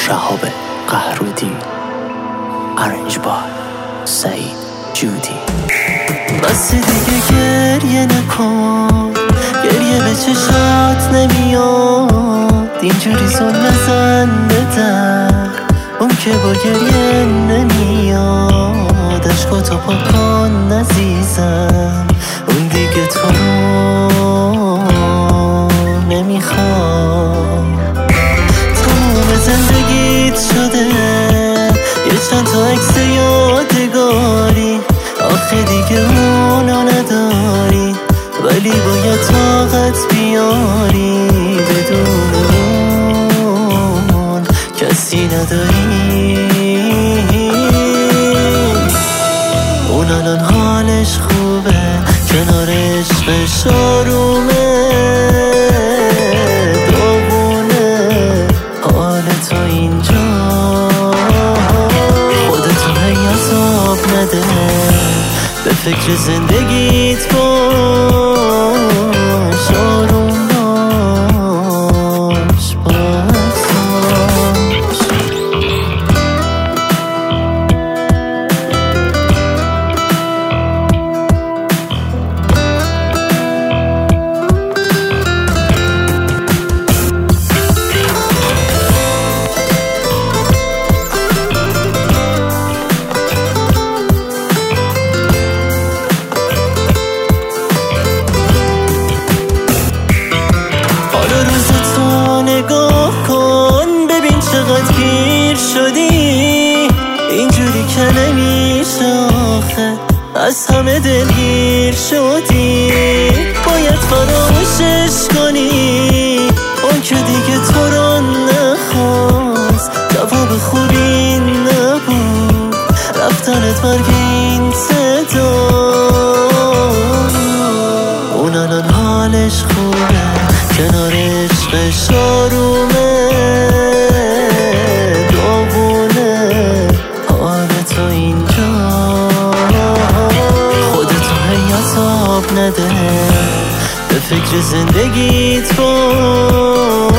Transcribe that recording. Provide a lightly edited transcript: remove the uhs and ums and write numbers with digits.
شهاب قهرودی. ارنج بار سعید جودی. بس دیگه گریه نکن، گریه به چشات نمیاد. اینجوری ظلم زن به در، اون که با گریه نمیاد. عشقاتو پاکن عزیزم، اون دیگه تو رو نمیخواد. تموم زندگیت شده یه چند تا عکس یادگاری، آخه دیگه اونو نداری، ولی باید طاقت بیاری. بدون اون کسی نداری. اون الان حالش خوبه، کنارش عشقش آرومه. داغونه حال تو اینجا، خودتو هی عذاب نده، به فکر زندگیت باش. آروم باش، باش. اینجوری که نمیشه آخه، از همه دلگیر شدی. باید فراموشش کنی، اون که دیگه تو رو نخواست. جواب خوبی نبود رفتنت، مرگ این صدا. اون الان حالش خوبه، کنارش عشقش آرومه. نده، به فکر زندگیت باش.